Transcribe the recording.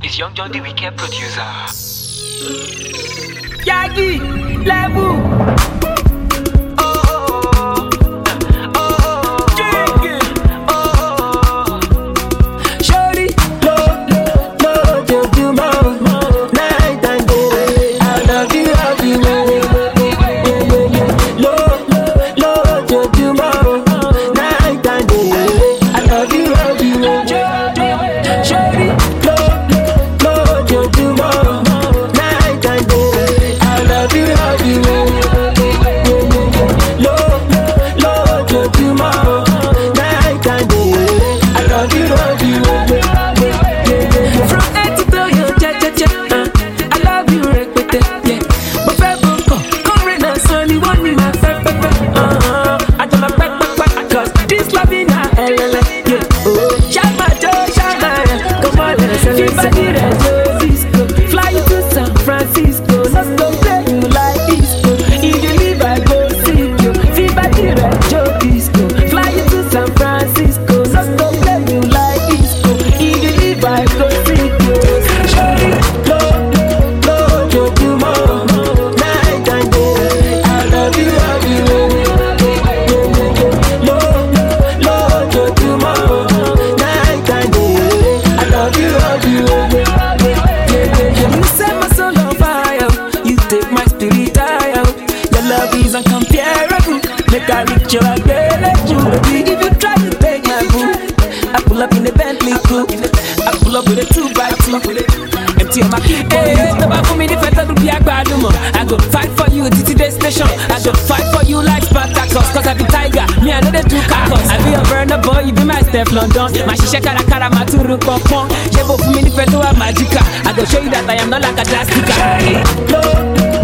It's Young John the Weekend producer. Yagi, Lebu. If you try to take my boo, I pull up in the Bentley coupe. I pull up with a 2x2. Empty on my key. Hey, stop for me, the better to be a bad woman. I go fight for you, TT Destination. I go fight for you like Spartacus. Cause I be tiger, me I know they do cacos. I be a burner boy, you be my Steph London. My shisha kara maturu popon. Jebo for me, the better to a magica. I go show you that I am not like a plastica.